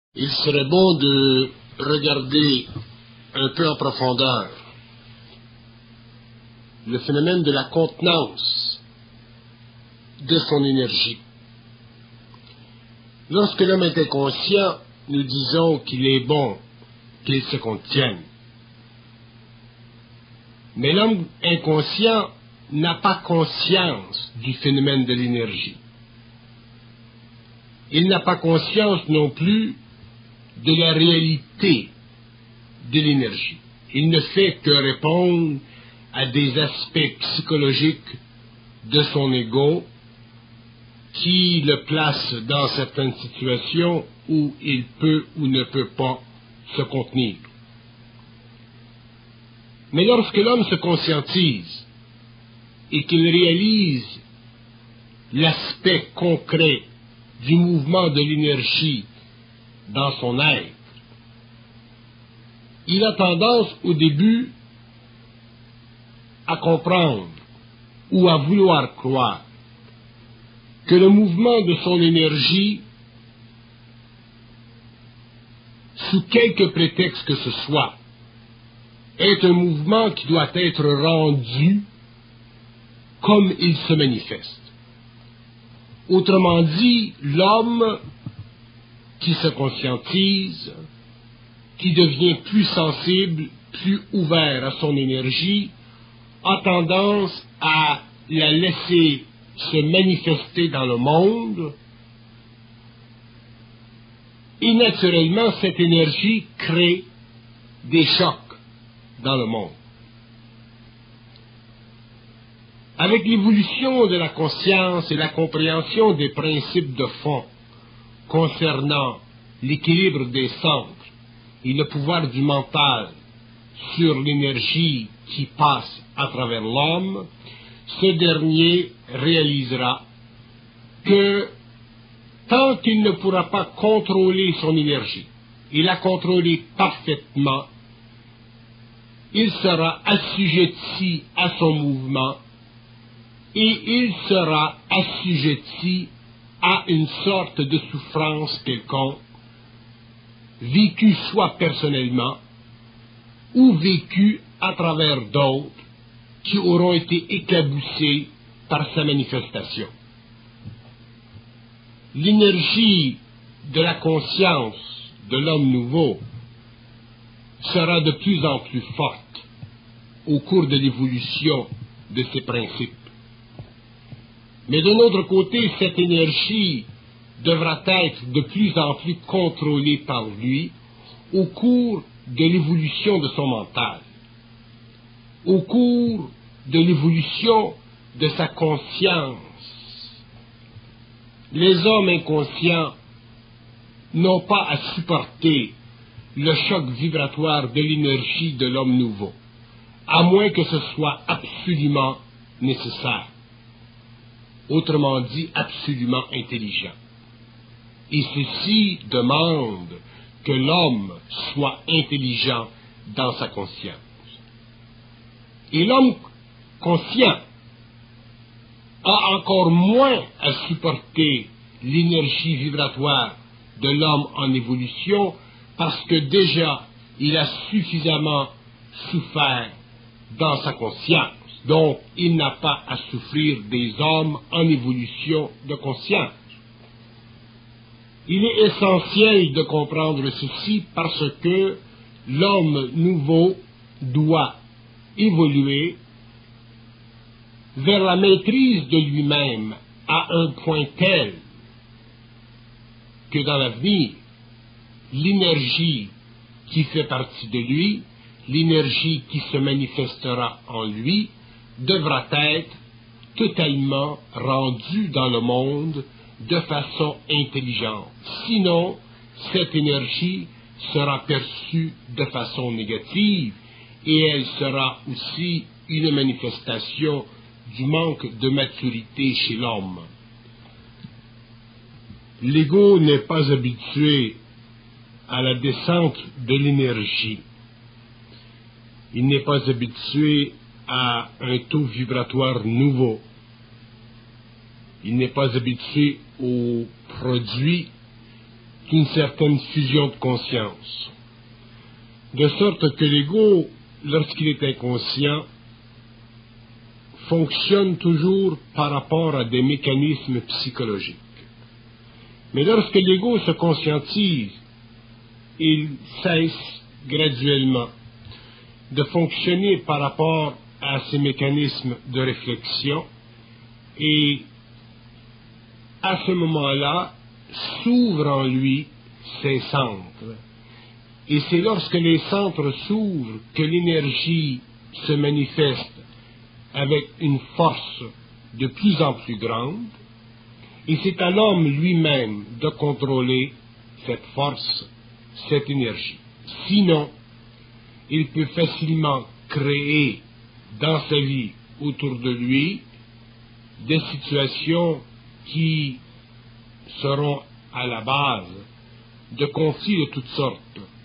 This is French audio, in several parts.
Il serait bon de regarder un peu en profondeur le phénomène de la contenance de son énergie. Lorsque l'homme est inconscient, nous disons qu'il est bon qu'il se contienne. Mais l'homme inconscient n'a pas conscience du phénomène de l'énergie. Il n'a pas conscience non plus de la réalité de l'énergie. Il ne fait que répondre à des aspects psychologiques de son ego qui le placent dans certaines situations où il peut ou ne peut pas se contenir. Mais lorsque l'homme se conscientise et qu'il réalise l'aspect concret du mouvement de l'énergie dans son être, il a tendance au début à comprendre ou à vouloir croire que le mouvement de son énergie, sous quelque prétexte que ce soit, est un mouvement qui doit être rendu comme il se manifeste. Autrement dit, l'homme qui se conscientise, qui devient plus sensible, plus ouvert à son énergie, a tendance à la laisser se manifester dans le monde, et naturellement, cette énergie crée des chocs dans le monde. Avec l'évolution de la conscience et la compréhension des principes de fond concernant l'équilibre des centres et le pouvoir du mental sur l'énergie qui passe à travers l'homme, ce dernier réalisera que tant qu'il ne pourra pas contrôler son énergie et la contrôler parfaitement, il sera assujetti à son mouvement et il sera assujetti à une sorte de souffrance quelconque, vécue soit personnellement ou vécue à travers d'autres qui auront été éclaboussés par sa manifestation. L'énergie de la conscience de l'homme nouveau sera de plus en plus forte au cours de l'évolution de ses principes. Mais d'un autre côté, cette énergie devra être de plus en plus contrôlée par lui au cours de l'évolution de son mental, au cours de l'évolution de sa conscience. Les hommes inconscients n'ont pas à supporter le choc vibratoire de l'énergie de l'homme nouveau, à moins que ce soit absolument nécessaire, autrement dit absolument intelligent. Et ceci demande que l'homme soit intelligent dans sa conscience. Et l'homme conscient a encore moins à supporter l'énergie vibratoire de l'homme en évolution parce que déjà il a suffisamment souffert dans sa conscience. Donc il n'a pas à souffrir des hommes en évolution de conscience. Il est essentiel de comprendre ceci parce que l'homme nouveau doit évoluer vers la maîtrise de lui-même à un point tel que dans l'avenir, l'énergie qui fait partie de lui, l'énergie qui se manifestera en lui, devra être totalement rendue dans le monde de façon intelligente. Sinon, cette énergie sera perçue de façon négative et elle sera aussi une manifestation du manque de maturité chez l'homme. L'ego n'est pas habitué à la descente de l'énergie. Il n'est pas habitué à un taux vibratoire nouveau. Il n'est pas habitué aux produits qu'une certaine fusion de conscience. De sorte que l'ego, lorsqu'il est inconscient, fonctionne toujours par rapport à des mécanismes psychologiques. Mais lorsque l'ego se conscientise, il cesse graduellement de fonctionner par rapport à ces mécanismes de réflexion et à ce moment-là s'ouvrent en lui ses centres. Et c'est lorsque les centres s'ouvrent que l'énergie se manifeste avec une force de plus en plus grande, et c'est à l'homme lui-même de contrôler cette force, cette énergie. Sinon, il peut facilement créer dans sa vie autour de lui des situations qui seront à la base de conflits de toutes sortes.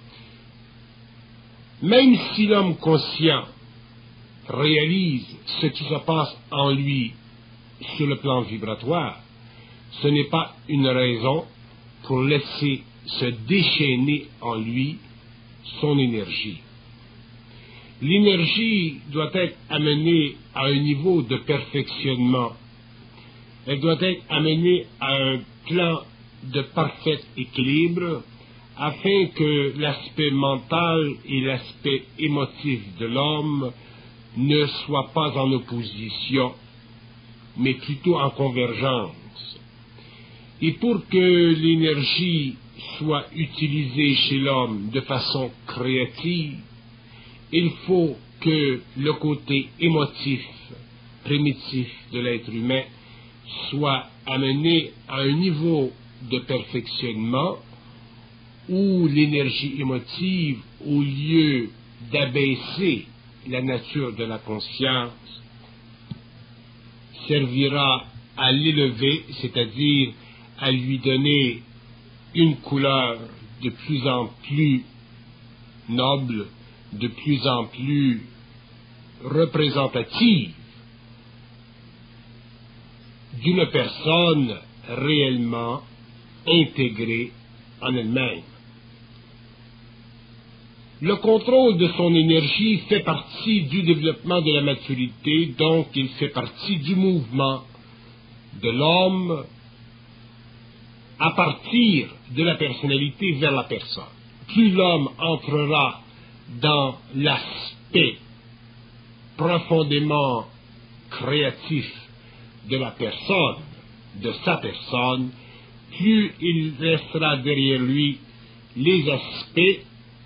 Même si l'homme conscient réalise ce qui se passe en lui sur le plan vibratoire, ce n'est pas une raison pour laisser se déchaîner en lui son énergie. L'énergie doit être amenée à un niveau de perfectionnement. Elle doit être amenée à un plan de parfait équilibre afin que l'aspect mental et l'aspect émotif de l'homme ne soient pas en opposition, mais plutôt en convergence. Et pour que l'énergie soit utilisée chez l'homme de façon créative, il faut que le côté émotif, primitif de l'être humain soit amené à un niveau de perfectionnement où l'énergie émotive, au lieu d'abaisser la nature de la conscience, servira à l'élever, c'est-à-dire à lui donner une couleur de plus en plus noble, de plus en plus représentative d'une personne réellement intégrée en elle-même. Le contrôle de son énergie fait partie du développement de la maturité, donc il fait partie du mouvement de l'homme à partir de la personnalité vers la personne. Plus l'homme entrera dans l'aspect profondément créatif de la personne, de sa personne, plus il restera derrière lui les aspects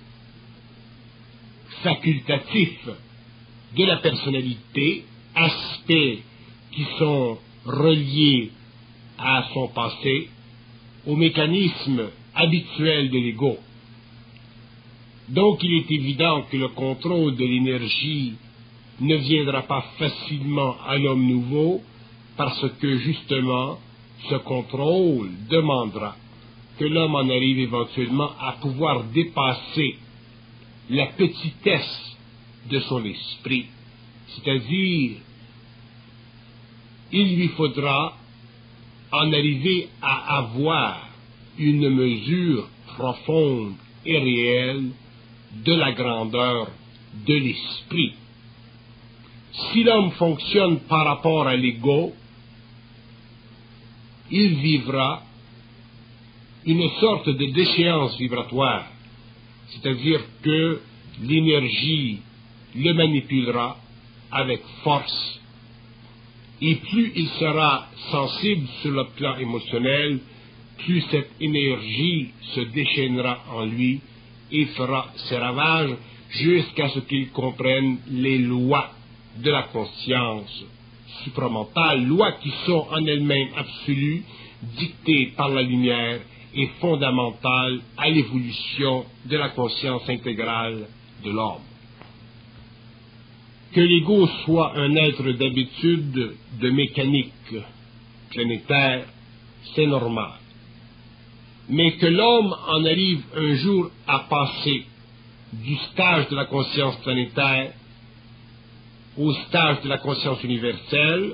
facultatifs de la personnalité, aspects qui sont reliés à son passé, au mécanisme habituel de l'ego. Donc il est évident que le contrôle de l'énergie ne viendra pas facilement à l'homme nouveau, parce que justement ce contrôle demandera que l'homme en arrive éventuellement à pouvoir dépasser la petitesse de son esprit, c'est-à-dire il lui faudra en arriver à avoir une mesure profonde et réelle de la grandeur de l'esprit. Si l'homme fonctionne par rapport à l'ego, il vivra une sorte de déchéance vibratoire, c'est-à-dire que l'énergie le manipulera avec force, et plus il sera sensible sur le plan émotionnel, plus cette énergie se déchaînera en lui et fera ses ravages jusqu'à ce qu'il comprenne les lois de la conscience supramentale, lois qui sont en elles-mêmes absolues, dictées par la lumière et fondamentales à l'évolution de la conscience intégrale de l'homme. Que l'ego soit un être d'habitude de mécanique planétaire, c'est normal. Mais que l'homme en arrive un jour à passer du stage de la conscience planétaire au stage de la conscience universelle,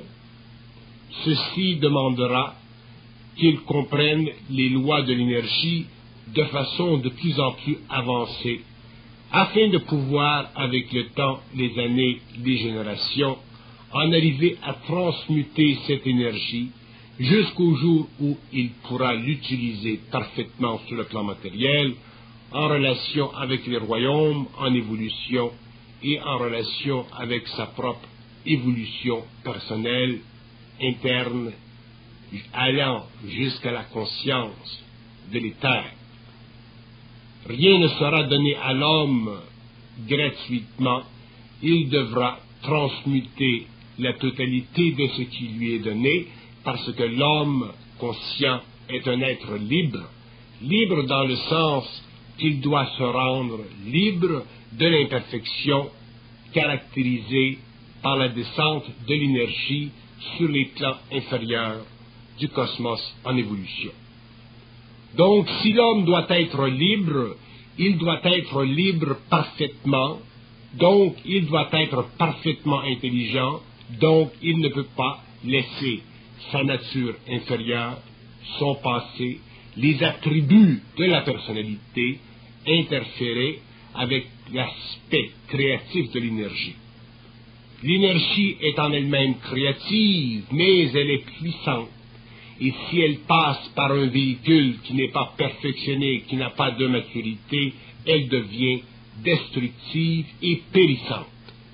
ceci demandera qu'il comprenne les lois de l'énergie de façon de plus en plus avancée, afin de pouvoir, avec le temps, les années, les générations, en arriver à transmuter cette énergie jusqu'au jour où il pourra l'utiliser parfaitement sur le plan matériel, en relation avec les royaumes en évolution et en relation avec sa propre évolution personnelle, interne, allant jusqu'à la conscience de l'éther. Rien ne sera donné à l'homme gratuitement, il devra transmuter la totalité de ce qui lui est donné, parce que l'homme conscient est un être libre, libre dans le sens qu'il doit se rendre libre de l'imperfection caractérisée par la descente de l'énergie sur les plans inférieurs du cosmos en évolution. Donc, si l'homme doit être libre, il doit être libre parfaitement, donc il doit être parfaitement intelligent, donc il ne peut pas laisser sa nature inférieure, son passé, les attributs de la personnalité interférer avec l'aspect créatif de l'énergie. L'énergie est en elle-même créative, mais elle est puissante. Et si elle passe par un véhicule qui n'est pas perfectionné, qui n'a pas de maturité, elle devient destructive et périssante.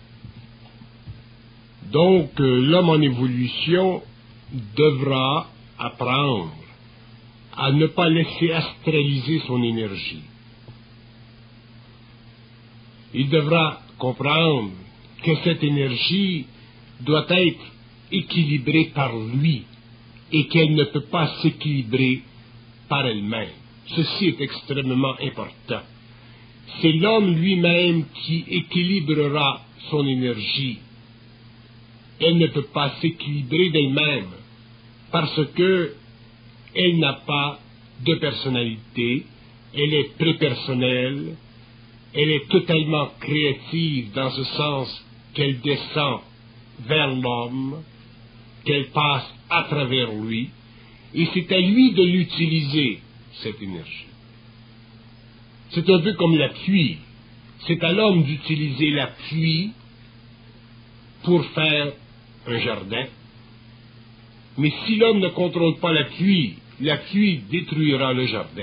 Donc, l'homme en évolution devra apprendre à ne pas laisser astraliser son énergie. Il devra comprendre que cette énergie doit être équilibrée par lui et qu'elle ne peut pas s'équilibrer par elle-même. Ceci est extrêmement important. C'est l'homme lui-même qui équilibrera son énergie. Elle ne peut pas s'équilibrer d'elle-même parce que elle n'a pas de personnalité, elle est prépersonnelle, elle est totalement créative dans ce sens qu'elle descend vers l'homme, qu'elle passe à travers lui, et c'est à lui de l'utiliser, cette énergie. C'est un peu comme la pluie. C'est à l'homme d'utiliser la pluie pour faire un jardin. Mais si l'homme ne contrôle pas la pluie détruira le jardin.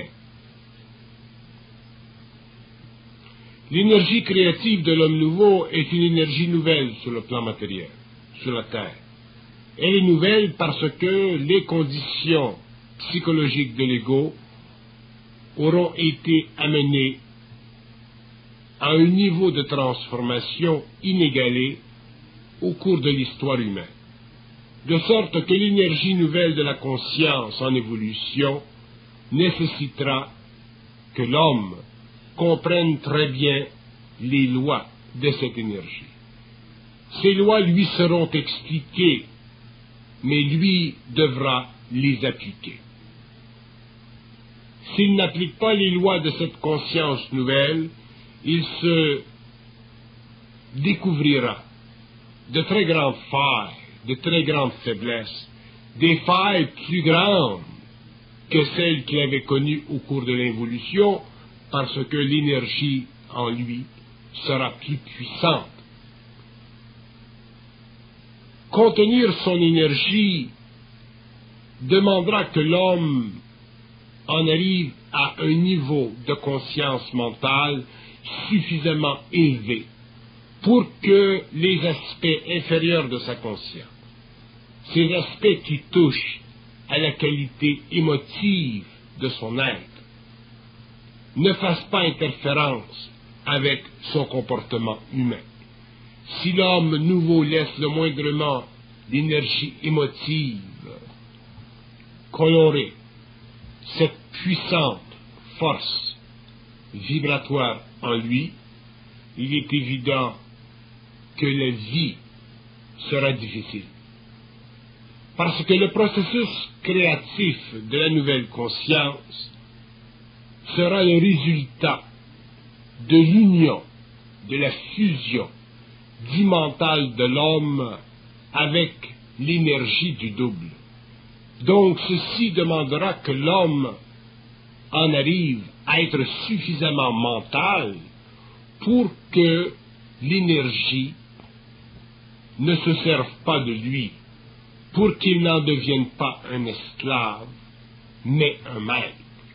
L'énergie créative de l'homme nouveau est une énergie nouvelle sur le plan matériel, sur la Terre. Elle est nouvelle parce que les conditions psychologiques de l'ego auront été amenées à un niveau de transformation inégalé au cours de l'histoire humaine. De sorte que l'énergie nouvelle de la conscience en évolution nécessitera que l'homme comprenne très bien les lois de cette énergie. Ces lois lui seront expliquées, mais lui devra les appliquer. S'il n'applique pas les lois de cette conscience nouvelle, il se découvrira de très grandes failles, de très grandes faiblesses, des failles plus grandes que celles qu'il avait connues au cours de l'évolution, parce que l'énergie en lui sera plus puissante. Contenir son énergie demandera que l'homme en arrive à un niveau de conscience mentale suffisamment élevé pour que les aspects inférieurs de sa conscience, ces aspects qui touchent à la qualité émotive de son être, ne fassent pas interférence avec son comportement humain. Si l'homme nouveau laisse le moindrement l'énergie émotive colorer cette puissante force vibratoire en lui, il est évident que la vie sera difficile. Parce que le processus créatif de la nouvelle conscience sera le résultat de l'union, de la fusion du mental de l'homme avec l'énergie du double. Donc ceci demandera que l'homme en arrive être suffisamment mental pour que l'énergie ne se serve pas de lui, pour qu'il n'en devienne pas un esclave, mais un maître.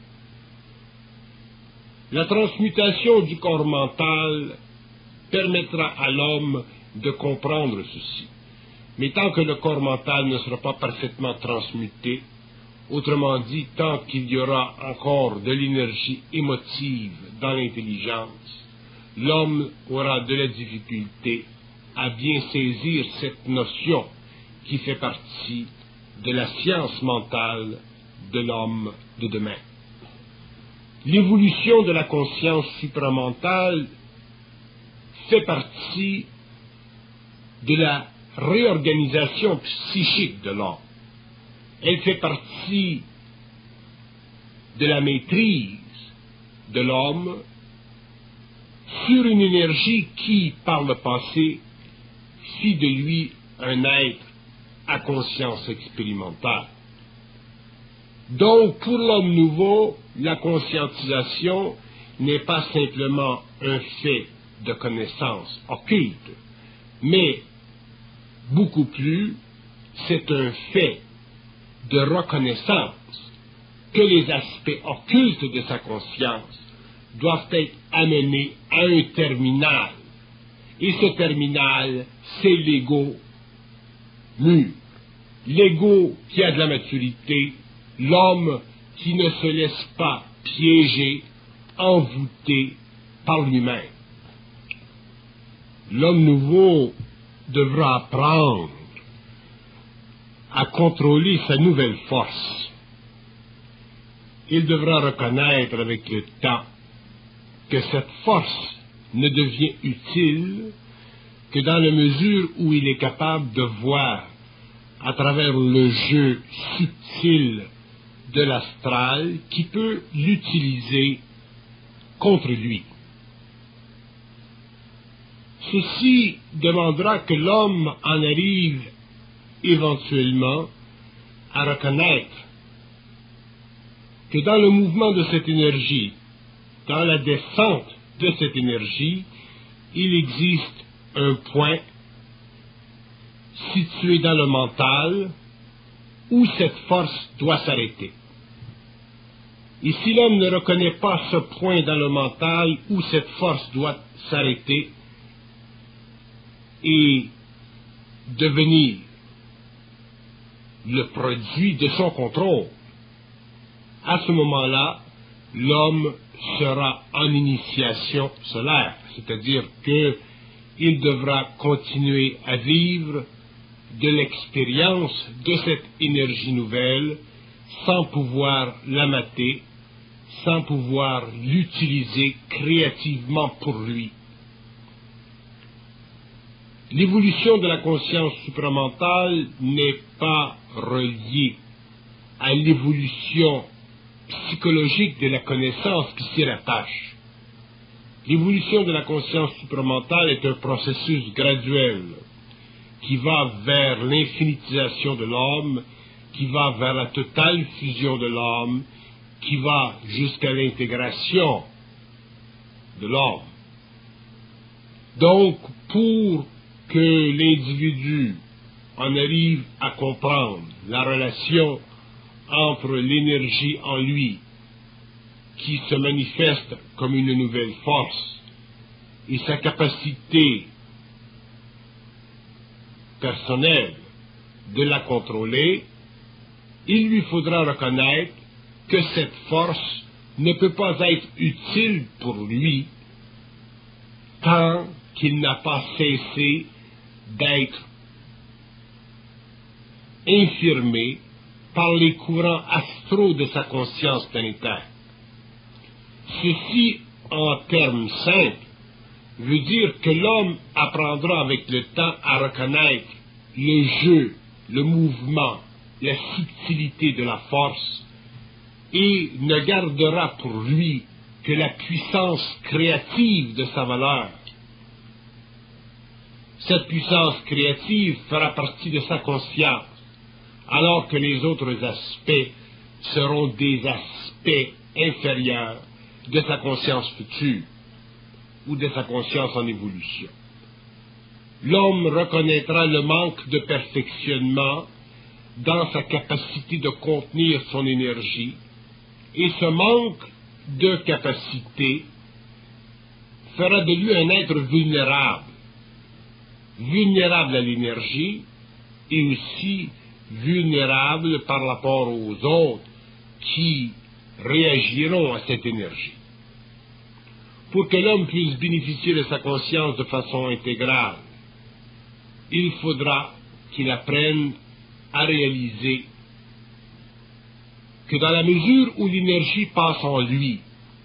La transmutation du corps mental permettra à l'homme de comprendre ceci. Mais tant que le corps mental ne sera pas parfaitement transmuté, autrement dit, tant qu'il y aura encore de l'énergie émotive dans l'intelligence, l'homme aura de la difficulté à bien saisir cette notion qui fait partie de la science mentale de l'homme de demain. L'évolution de la conscience supramentale fait partie de la réorganisation psychique de l'homme. Elle fait partie de la maîtrise de l'homme sur une énergie qui, par le passé, fit de lui un être à conscience expérimentale. Donc, pour l'homme nouveau, la conscientisation n'est pas simplement un fait de connaissance occulte, mais beaucoup plus, c'est un fait de reconnaissance que les aspects occultes de sa conscience doivent être amenés à un terminal. Et ce terminal, c'est l'ego mûr. L'ego qui a de la maturité, l'homme qui ne se laisse pas piéger, envoûter par lui-même. L'homme nouveau devra apprendre à contrôler sa nouvelle force. Il devra reconnaître avec le temps que cette force ne devient utile que dans la mesure où il est capable de voir à travers le jeu subtil de l'astral qui peut l'utiliser contre lui. Ceci demandera que l'homme en arrive éventuellement à reconnaître que dans le mouvement de cette énergie, dans la descente de cette énergie, il existe un point situé dans le mental où cette force doit s'arrêter. Et si l'homme ne reconnaît pas ce point dans le mental où cette force doit s'arrêter et devenir le produit de son contrôle, à ce moment-là, l'homme sera en initiation solaire, c'est-à-dire qu'il devra continuer à vivre de l'expérience de cette énergie nouvelle sans pouvoir la mater, sans pouvoir l'utiliser créativement pour lui. L'évolution de la conscience supramentale n'est pas reliée à l'évolution psychologique de la connaissance qui s'y rattache. L'évolution de la conscience supramentale est un processus graduel qui va vers l'infinitisation de l'homme, qui va vers la totale fusion de l'homme, qui va jusqu'à l'intégration de l'homme. Donc, pour que l'individu en arrive à comprendre la relation entre l'énergie en lui, qui se manifeste comme une nouvelle force, et sa capacité personnelle de la contrôler, il lui faudra reconnaître que cette force ne peut pas être utile pour lui tant qu'il n'a pas cessé d'être infirmé par les courants astraux de sa conscience planétaire. Ceci, en termes simples, veut dire que l'homme apprendra avec le temps à reconnaître le jeu, le mouvement, la subtilité de la force et ne gardera pour lui que la puissance créative de sa valeur. Cette puissance créative fera partie de sa conscience, alors que les autres aspects seront des aspects inférieurs de sa conscience future ou de sa conscience en évolution. L'homme reconnaîtra le manque de perfectionnement dans sa capacité de contenir son énergie, et ce manque de capacité fera de lui un être vulnérable, vulnérable à l'énergie et aussi vulnérable par rapport aux autres qui réagiront à cette énergie. Pour que l'homme puisse bénéficier de sa conscience de façon intégrale, il faudra qu'il apprenne à réaliser que dans la mesure où l'énergie passe en lui,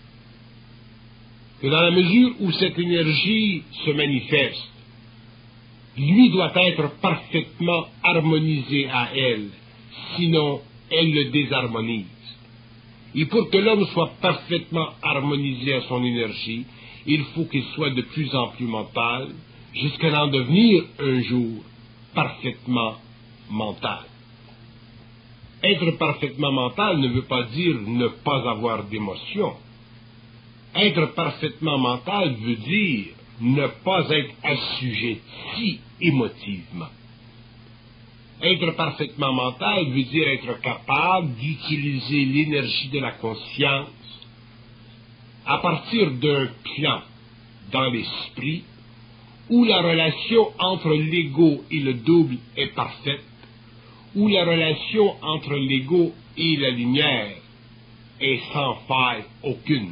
que dans la mesure où cette énergie se manifeste, lui doit être parfaitement harmonisé à elle, sinon elle le désharmonise. Et pour que l'homme soit parfaitement harmonisé à son énergie, il faut qu'il soit de plus en plus mental, jusqu'à en devenir un jour parfaitement mental. Être parfaitement mental ne veut pas dire ne pas avoir d'émotion. Être parfaitement mental veut dire ne pas être assujetti émotivement. Être parfaitement mental veut dire être capable d'utiliser l'énergie de la conscience à partir d'un plan dans l'esprit où la relation entre l'ego et le double est parfaite, où la relation entre l'ego et la lumière est sans faille aucune.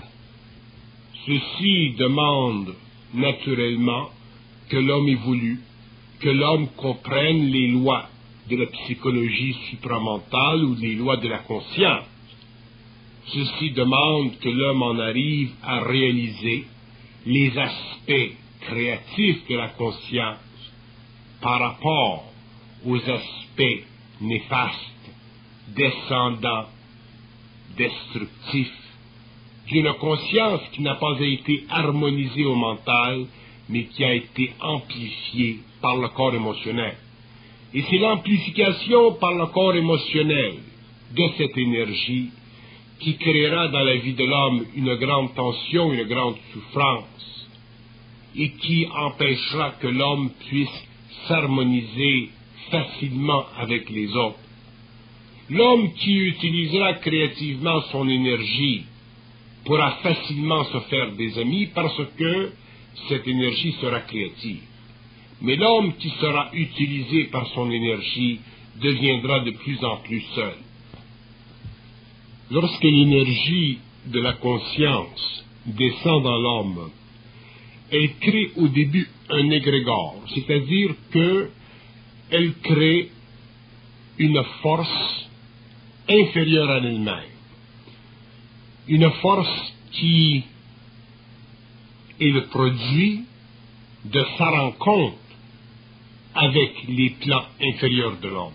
Ceci demande naturellement que l'homme évolue, que l'homme comprenne les lois de la psychologie supramentale ou les lois de la conscience. Ceci demande que l'homme en arrive à réaliser les aspects créatifs de la conscience par rapport aux aspects néfastes, descendants, destructifs, d'une conscience qui n'a pas été harmonisée au mental, mais qui a été amplifiée par le corps émotionnel. Et c'est l'amplification par le corps émotionnel de cette énergie qui créera dans la vie de l'homme une grande tension, une grande souffrance, et qui empêchera que l'homme puisse s'harmoniser facilement avec les autres. L'homme qui utilisera créativement son énergie pourra facilement se faire des amis parce que cette énergie sera créative. Mais l'homme qui sera utilisé par son énergie deviendra de plus en plus seul. Lorsque l'énergie de la conscience descend dans l'homme, elle crée au début un égrégore, c'est-à-dire qu'elle crée une force inférieure à elle-même, une force qui est le produit de sa rencontre avec les plans inférieurs de l'homme.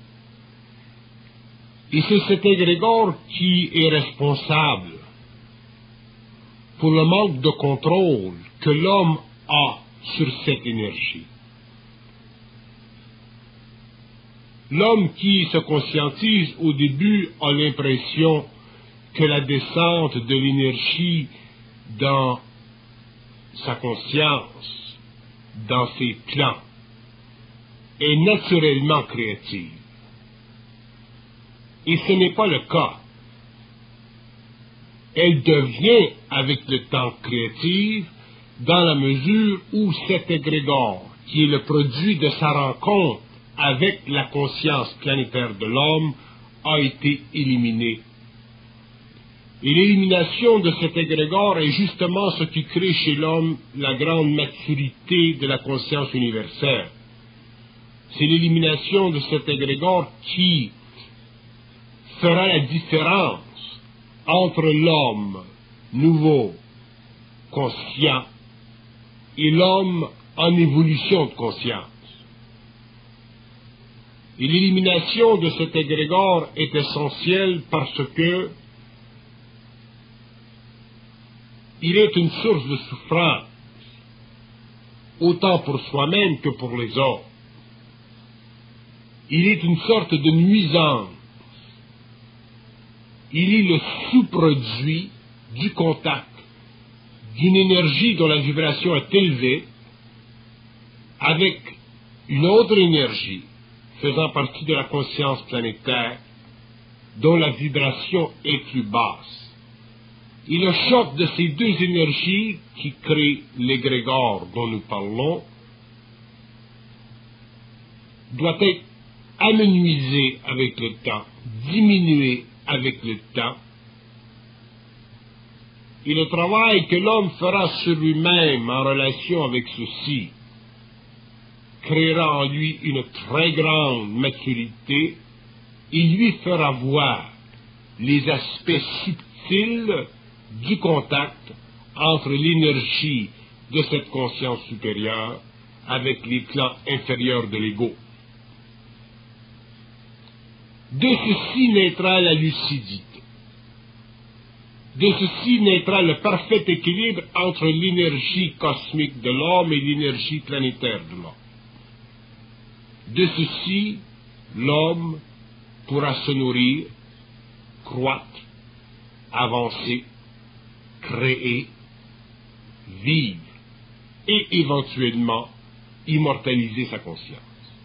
Et c'est cet égrégore qui est responsable pour le manque de contrôle que l'homme a sur cette énergie. L'homme qui se conscientise au début a l'impression que la descente de l'énergie dans sa conscience, dans ses plans, est naturellement créative. Et ce n'est pas le cas. Elle devient avec le temps créative dans la mesure où cet égrégore, qui est le produit de sa rencontre avec la conscience planétaire de l'homme, a été éliminé. Et l'élimination de cet égrégore est justement ce qui crée chez l'homme la grande maturité de la conscience universelle. C'est l'élimination de cet égrégore qui fera la différence entre l'homme nouveau, conscient, et l'homme en évolution de conscience. Et l'élimination de cet égrégore est essentielle parce que il est une source de souffrance, autant pour soi-même que pour les autres. Il est une sorte de nuisance. Il est le sous-produit du contact d'une énergie dont la vibration est élevée avec une autre énergie faisant partie de la conscience planétaire dont la vibration est plus basse. Et le choc de ces deux énergies qui créent l'égrégore dont nous parlons doit être amenuisé avec le temps, diminué avec le temps. Et le travail que l'homme fera sur lui-même en relation avec ceci créera en lui une très grande maturité et lui fera voir les aspects subtils du contact entre l'énergie de cette conscience supérieure avec les plans inférieurs de l'ego. De ceci naîtra la lucidité. De ceci naîtra le parfait équilibre entre l'énergie cosmique de l'homme et l'énergie planétaire de l'homme. De ceci, l'homme pourra se nourrir, croître, avancer, créer, vivre et éventuellement immortaliser sa conscience.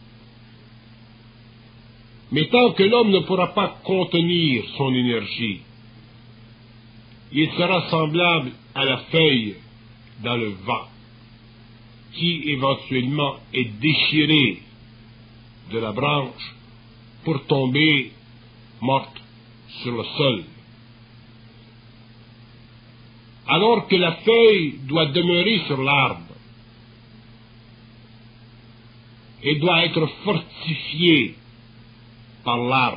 Mais tant que l'homme ne pourra pas contenir son énergie, il sera semblable à la feuille dans le vent, qui éventuellement est déchirée de la branche pour tomber morte sur le sol. Alors que la feuille doit demeurer sur l'arbre et doit être fortifiée par l'arbre.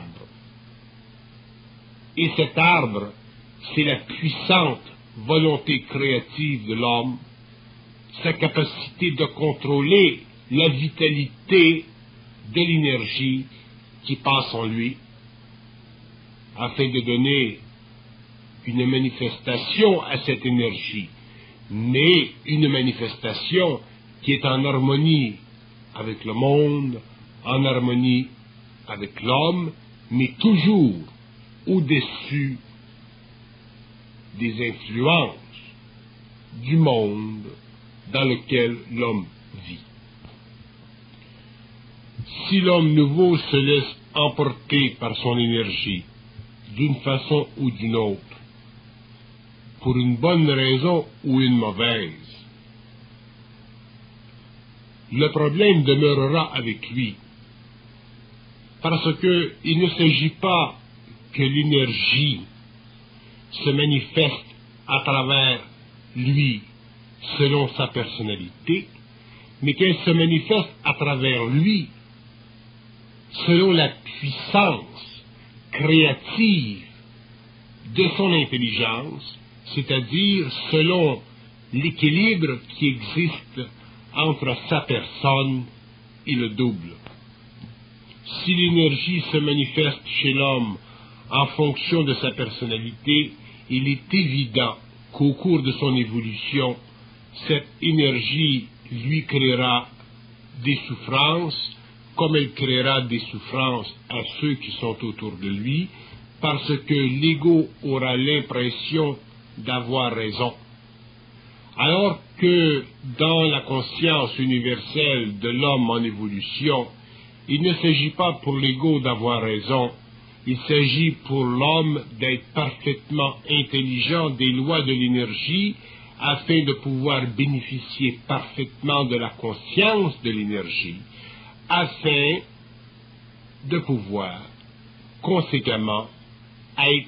Et cet arbre, c'est la puissante volonté créative de l'homme, sa capacité de contrôler la vitalité de l'énergie qui passe en lui, afin de donner une manifestation à cette énergie, mais une manifestation qui est en harmonie avec le monde, en harmonie avec l'homme, mais toujours au-dessus des influences du monde dans lequel l'homme vit. Si l'homme nouveau se laisse emporter par son énergie, d'une façon ou d'une autre, pour une bonne raison ou une mauvaise, le problème demeurera avec lui, parce qu'il ne s'agit pas que l'énergie se manifeste à travers lui selon sa personnalité, mais qu'elle se manifeste à travers lui selon la puissance créative de son intelligence, c'est-à-dire selon l'équilibre qui existe entre sa personne et le double. Si l'énergie se manifeste chez l'homme en fonction de sa personnalité, il est évident qu'au cours de son évolution, cette énergie lui créera des souffrances, comme elle créera des souffrances à ceux qui sont autour de lui, parce que l'ego aura l'impression d'avoir raison. Alors que dans la conscience universelle de l'homme en évolution, il ne s'agit pas pour l'ego d'avoir raison, il s'agit pour l'homme d'être parfaitement intelligent des lois de l'énergie afin de pouvoir bénéficier parfaitement de la conscience de l'énergie, afin de pouvoir conséquemment être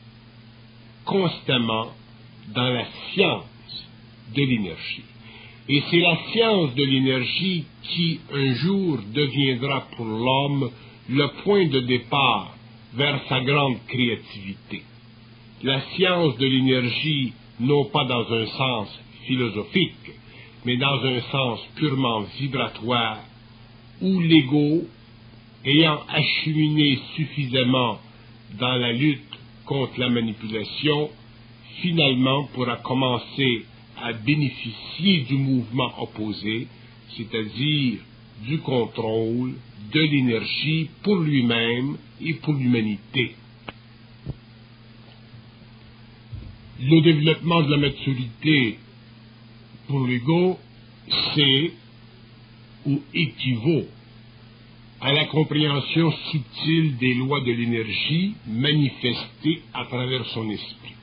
constamment dans la science de l'énergie. Et c'est la science de l'énergie qui un jour deviendra pour l'homme le point de départ vers sa grande créativité. La science de l'énergie, non pas dans un sens philosophique, mais dans un sens purement vibratoire, où l'ego, ayant acheminé suffisamment dans la lutte contre la manipulation, finalement pourra commencer à bénéficier du mouvement opposé, c'est-à-dire du contrôle de l'énergie pour lui-même et pour l'humanité. Le développement de la maturité pour l'ego, c'est ou équivaut à la compréhension subtile des lois de l'énergie manifestées à travers son esprit.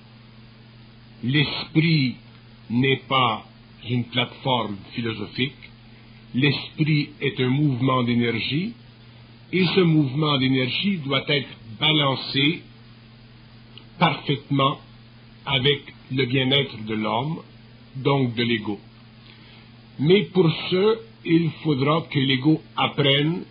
L'esprit n'est pas une plateforme philosophique, l'esprit est un mouvement d'énergie, et ce mouvement d'énergie doit être balancé parfaitement avec le bien-être de l'homme, donc de l'ego. Mais pour ce, il faudra que l'ego apprenne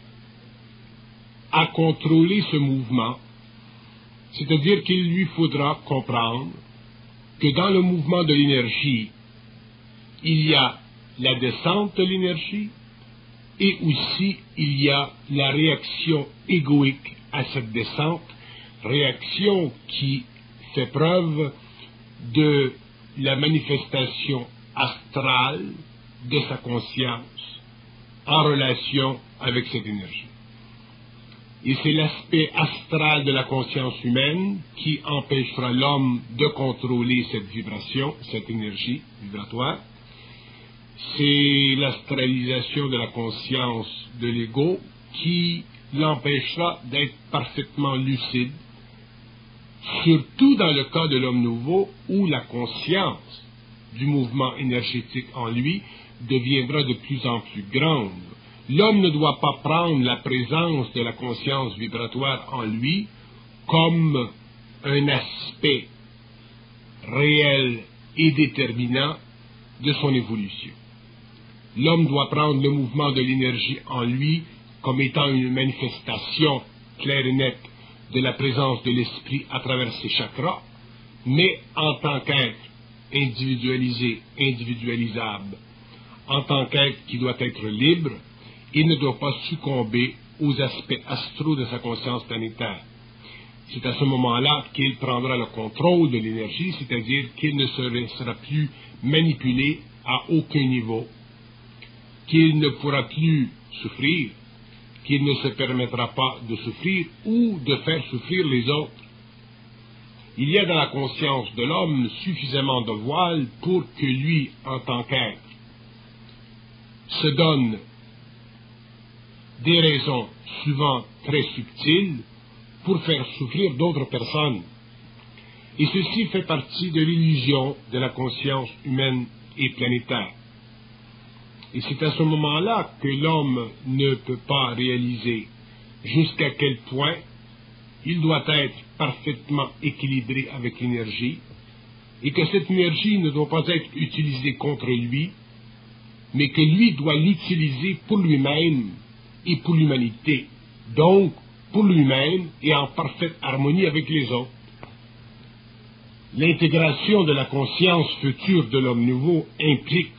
à contrôler ce mouvement, c'est-à-dire qu'il lui faudra comprendre que dans le mouvement de l'énergie, il y a la descente de l'énergie et aussi il y a la réaction égoïque à cette descente, réaction qui fait preuve de la manifestation astrale de sa conscience en relation avec cette énergie. Et c'est l'aspect astral de la conscience humaine qui empêchera l'homme de contrôler cette vibration, cette énergie vibratoire. C'est l'astralisation de la conscience de l'ego qui l'empêchera d'être parfaitement lucide, surtout dans le cas de l'homme nouveau où la conscience du mouvement énergétique en lui deviendra de plus en plus grande. L'homme ne doit pas prendre la présence de la conscience vibratoire en lui comme un aspect réel et déterminant de son évolution. L'homme doit prendre le mouvement de l'énergie en lui comme étant une manifestation claire et nette de la présence de l'esprit à travers ses chakras, mais en tant qu'être individualisé, individualisable, en tant qu'être qui doit être libre, il ne doit pas succomber aux aspects astraux de sa conscience planétaire. C'est à ce moment-là qu'il prendra le contrôle de l'énergie, c'est-à-dire qu'il ne sera plus manipulé à aucun niveau, qu'il ne pourra plus souffrir, qu'il ne se permettra pas de souffrir ou de faire souffrir les autres. Il y a dans la conscience de l'homme suffisamment de voile pour que lui, en tant qu'être, se donne des raisons souvent très subtiles pour faire souffrir d'autres personnes. Et ceci fait partie de l'illusion de la conscience humaine et planétaire. Et c'est à ce moment-là que l'homme ne peut pas réaliser jusqu'à quel point il doit être parfaitement équilibré avec l'énergie et que cette énergie ne doit pas être utilisée contre lui, mais que lui doit l'utiliser pour lui-même et pour l'humanité, donc pour lui-même et en parfaite harmonie avec les autres. L'intégration de la conscience future de l'homme nouveau implique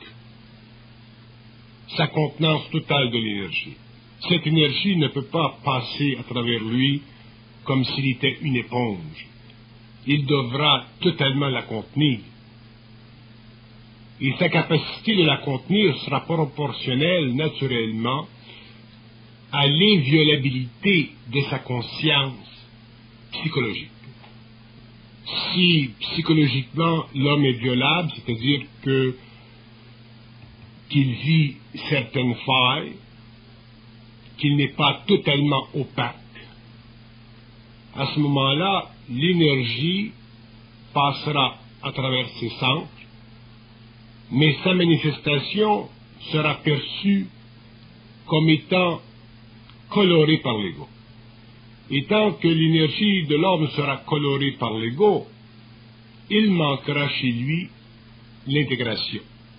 sa contenance totale de l'énergie. Cette énergie ne peut pas passer à travers lui comme s'il était une éponge. Il devra totalement la contenir. Et sa capacité de la contenir sera proportionnelle naturellement à l'inviolabilité de sa conscience psychologique. Si psychologiquement l'homme est violable, c'est-à-dire qu'il vit certaines failles, qu'il n'est pas totalement opaque, à ce moment-là, l'énergie passera à travers ses centres, mais sa manifestation sera perçue comme étant colorée par l'ego. Et tant que l'énergie de l'homme sera colorée par l'ego, il manquera chez lui l'intégration.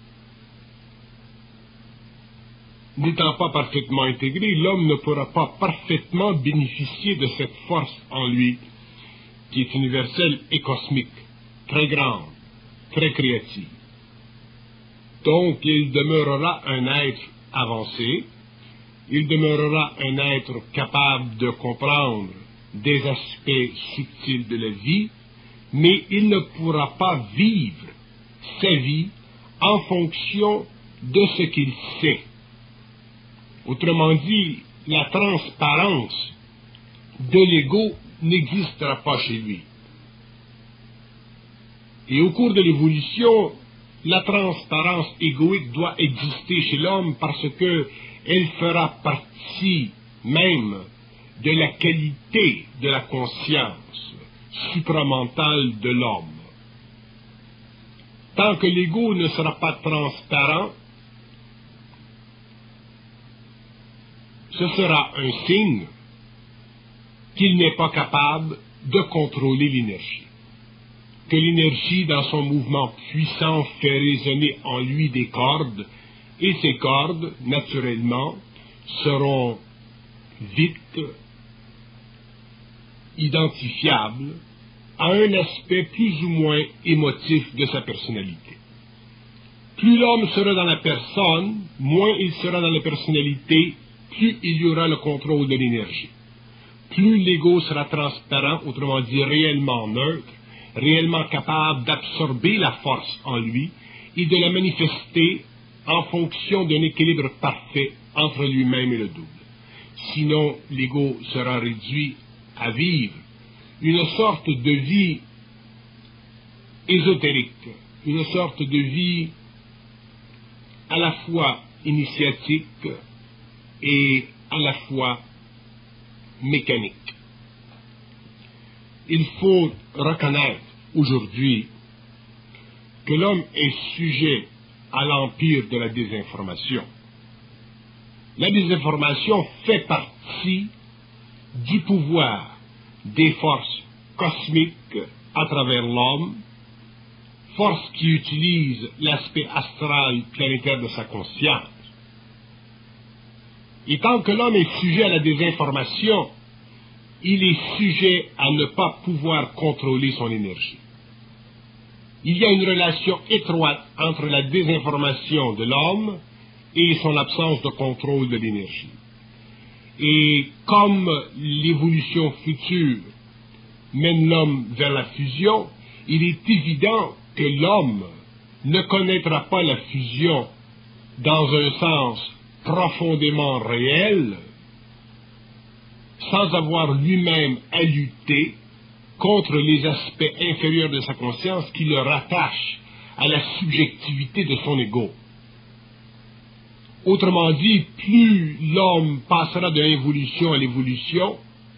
N'étant pas parfaitement intégré, l'homme ne pourra pas parfaitement bénéficier de cette force en lui, qui est universelle et cosmique, très grande, très créative. Donc, il demeurera un être avancé, il demeurera un être capable de comprendre des aspects subtils de la vie, mais il ne pourra pas vivre sa vie en fonction de ce qu'il sait. Autrement dit, la transparence de l'ego n'existera pas chez lui. Et au cours de l'évolution, la transparence égoïque doit exister chez l'homme parce que elle fera partie même de la qualité de la conscience supramentale de l'homme. Tant que l'ego ne sera pas transparent, ce sera un signe qu'il n'est pas capable de contrôler l'énergie. Que l'énergie, dans son mouvement puissant, fait résonner en lui des cordes, et ces cordes, naturellement, seront vite identifiables à un aspect plus ou moins émotif de sa personnalité. Plus l'homme sera dans la personne, moins il sera dans la personnalité, plus il y aura le contrôle de l'énergie. Plus l'ego sera transparent, autrement dit réellement neutre, réellement capable d'absorber la force en lui et de la manifester en fonction d'un équilibre parfait entre lui-même et le double. Sinon, l'ego sera réduit à vivre une sorte de vie ésotérique, une sorte de vie à la fois initiatique et à la fois mécanique. Il faut reconnaître aujourd'hui que l'homme est sujet à l'empire de la désinformation. La désinformation fait partie du pouvoir des forces cosmiques à travers l'homme, forces qui utilisent l'aspect astral planétaire de sa conscience. Et tant que l'homme est sujet à la désinformation, il est sujet à ne pas pouvoir contrôler son énergie. Il y a une relation étroite entre la désinformation de l'homme et son absence de contrôle de l'énergie. Et comme l'évolution future mène l'homme vers la fusion, il est évident que l'homme ne connaîtra pas la fusion dans un sens profondément réel, sans avoir lui-même à lutter contre les aspects inférieurs de sa conscience qui le rattachent à la subjectivité de son ego. Autrement dit, plus l'homme passera de l'évolution à l'évolution,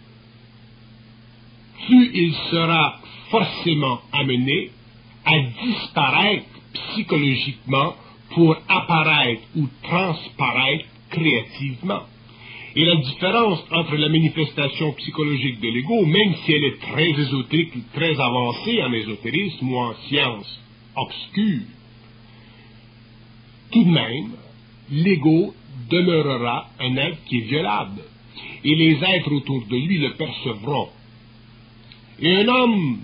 plus il sera forcément amené à disparaître psychologiquement pour apparaître ou transparaître créativement. Et la différence entre la manifestation psychologique de l'ego, même si elle est très ésotérique ou très avancée en ésotérisme ou en science obscure, tout de même, l'ego demeurera un être qui est violable. Et les êtres autour de lui le percevront. Et un homme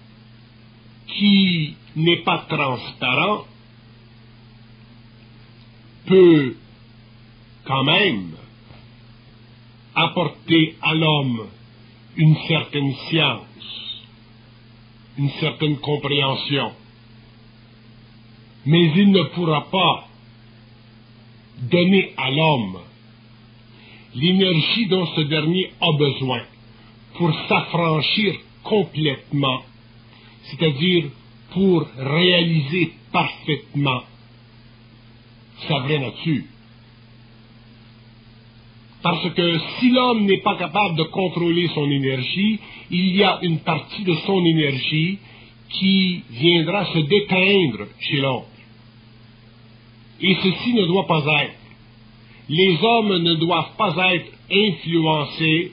qui n'est pas transparent peut quand même apporter à l'homme une certaine science, une certaine compréhension. Mais il ne pourra pas donner à l'homme l'énergie dont ce dernier a besoin pour s'affranchir complètement, c'est-à-dire pour réaliser parfaitement sa vraie nature. Parce que si l'homme n'est pas capable de contrôler son énergie, il y a une partie de son énergie qui viendra se déteindre chez l'autre. Et ceci ne doit pas être. Les hommes ne doivent pas être influencés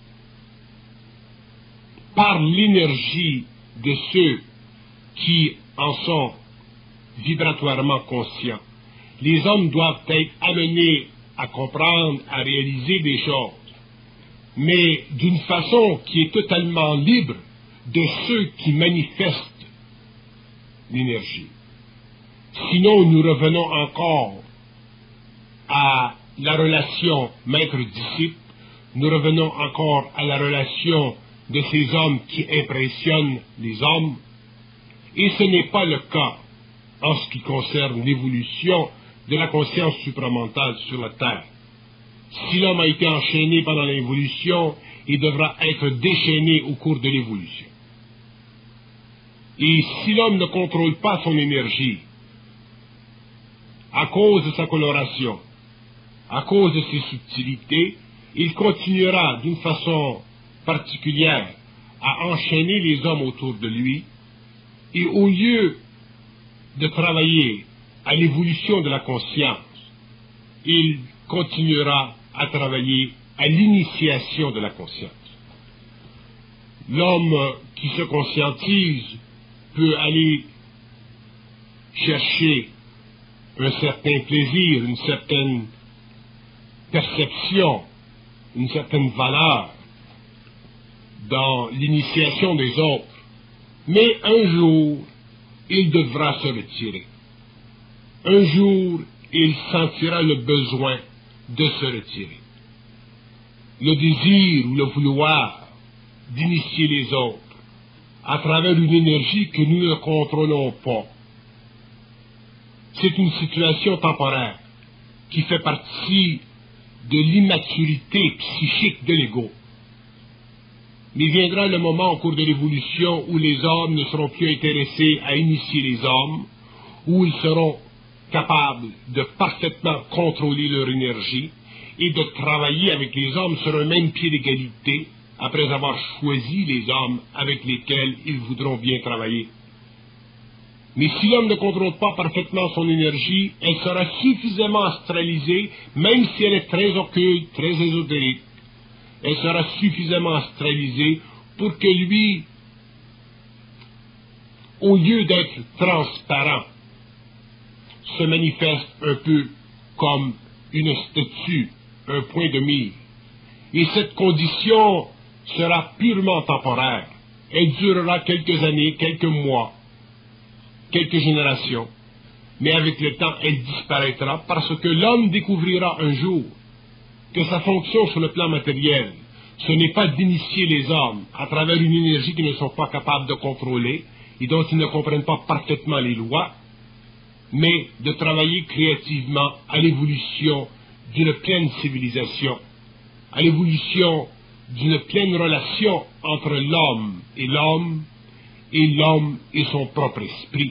par l'énergie de ceux qui en sont vibratoirement conscients. Les hommes doivent être amenés à comprendre, à réaliser des choses, mais d'une façon qui est totalement libre de ceux qui manifestent l'énergie. Sinon, nous revenons encore à la relation maître-disciple, nous revenons encore à la relation de ces hommes qui impressionnent les hommes, et ce n'est pas le cas en ce qui concerne l'évolution de la conscience supramentale sur la Terre. Si l'homme a été enchaîné pendant l'évolution, il devra être déchaîné au cours de l'évolution. Et si l'homme ne contrôle pas son énergie, à cause de sa coloration, à cause de ses subtilités, il continuera d'une façon particulière à enchaîner les hommes autour de lui, et au lieu de travailler à l'évolution de la conscience, il continuera à travailler à l'initiation de la conscience. L'homme qui se conscientise peut aller chercher un certain plaisir, une certaine perception, une certaine valeur dans l'initiation des autres. Mais un jour, il devra se retirer. Un jour, il sentira le besoin de se retirer. Le désir ou le vouloir d'initier les autres à travers une énergie que nous ne contrôlons pas. C'est une situation temporaire qui fait partie de l'immaturité psychique de l'ego. Mais viendra le moment au cours de l'évolution où les hommes ne seront plus intéressés à initier les hommes, où ils seront capables de parfaitement contrôler leur énergie et de travailler avec les hommes sur un même pied d'égalité après avoir choisi les hommes avec lesquels ils voudront bien travailler. Mais si l'homme ne contrôle pas parfaitement son énergie, elle sera suffisamment astralisée, même si elle est très occulte, très ésotérique. Elle sera suffisamment astralisée pour que lui, au lieu d'être transparent, se manifeste un peu comme une statue, un point de mire. Et cette condition sera purement temporaire. Elle durera quelques années, quelques mois, quelques générations. Mais avec le temps, elle disparaîtra parce que l'homme découvrira un jour que sa fonction sur le plan matériel, ce n'est pas d'initier les hommes à travers une énergie qu'ils ne sont pas capables de contrôler et dont ils ne comprennent pas parfaitement les lois, mais de travailler créativement à l'évolution d'une pleine civilisation, à l'évolution d'une pleine relation entre l'homme et l'homme et son propre esprit.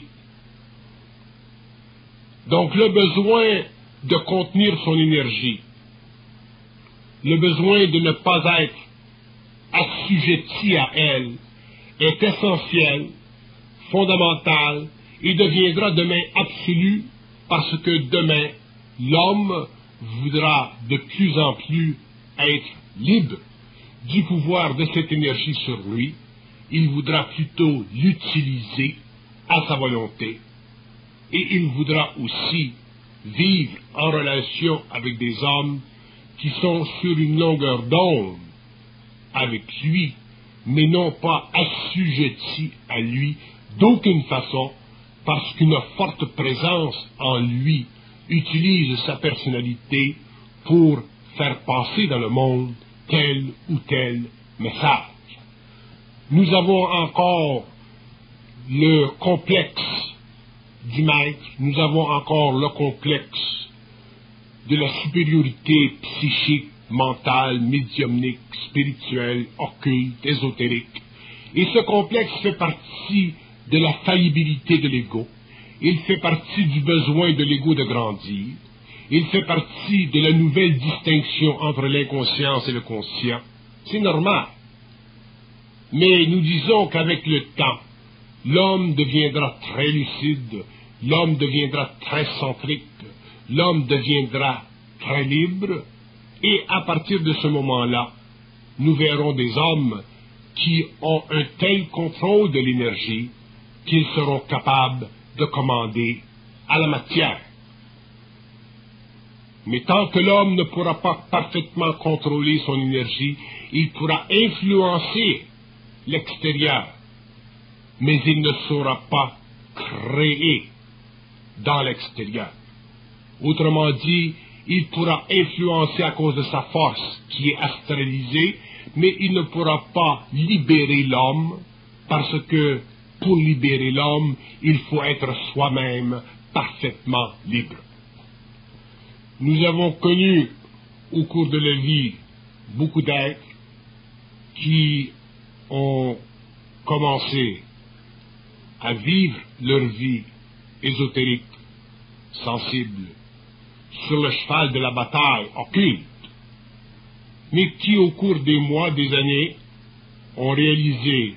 Donc le besoin de contenir son énergie, le besoin de ne pas être assujetti à elle est essentiel, fondamental, et deviendra demain absolu parce que demain, l'homme voudra de plus en plus être libre du pouvoir de cette énergie sur lui. Il voudra plutôt l'utiliser à sa volonté et il voudra aussi vivre en relation avec des hommes qui sont sur une longueur d'onde avec lui, mais non pas assujettis à lui d'aucune façon, parce qu'une forte présence en lui utilise sa personnalité pour faire passer dans le monde tel ou tel message. Nous avons encore le complexe du maître, nous avons encore le complexe de la supériorité psychique, mentale, médiumnique, spirituelle, occulte, ésotérique. Et ce complexe fait partie de la faillibilité de l'ego. Il fait partie du besoin de l'ego de grandir. Il fait partie de la nouvelle distinction entre l'inconscience et le conscient. C'est normal. Mais nous disons qu'avec le temps, l'homme deviendra très lucide, l'homme deviendra très centrique, l'homme deviendra très libre, et à partir de ce moment-là, nous verrons des hommes qui ont un tel contrôle de l'énergie qu'ils seront capables de commander à la matière. Mais tant que l'homme ne pourra pas parfaitement contrôler son énergie, il pourra influencer l'extérieur, mais il ne saura pas créer dans l'extérieur. Autrement dit, il pourra influencer à cause de sa force qui est astralisée, mais il ne pourra pas libérer l'homme, parce que pour libérer l'homme, il faut être soi-même parfaitement libre. Nous avons connu au cours de la vie beaucoup d'êtres qui ont commencé à vivre leur vie ésotérique, sensible, sur le cheval de la bataille occulte, mais qui, au cours des mois, des années, ont réalisé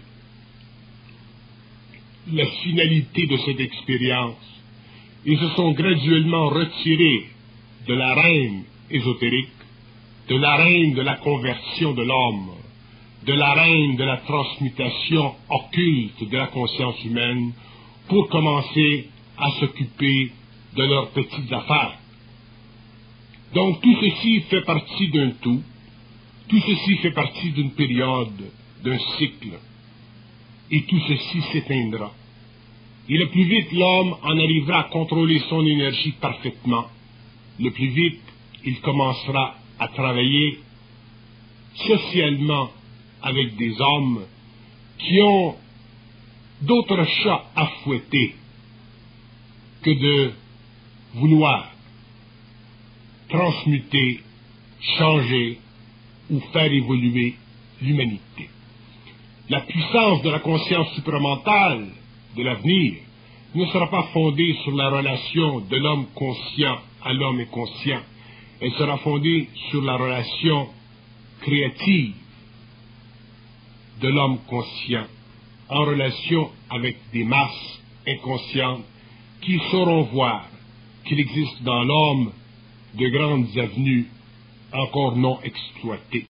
la finalité de cette expérience et se sont graduellement retirés de l'arène ésotérique, de l'arène de la conversion de l'homme, de l'arène de la transmutation occulte de la conscience humaine, pour commencer à s'occuper de leurs petites affaires. Donc tout ceci fait partie d'un tout ceci fait partie d'une période, d'un cycle, et tout ceci s'éteindra. Et le plus vite l'homme en arrivera à contrôler son énergie parfaitement, le plus vite il commencera à travailler socialement avec des hommes qui ont d'autres chats à fouetter que de vouloir transmuter, changer ou faire évoluer l'humanité. La puissance de la conscience supramentale de l'avenir ne sera pas fondée sur la relation de l'homme conscient à l'homme inconscient. Elle sera fondée sur la relation créative de l'homme conscient, en relation avec des masses inconscientes qui sauront voir qu'il existe dans l'homme de grandes avenues encore non exploitées.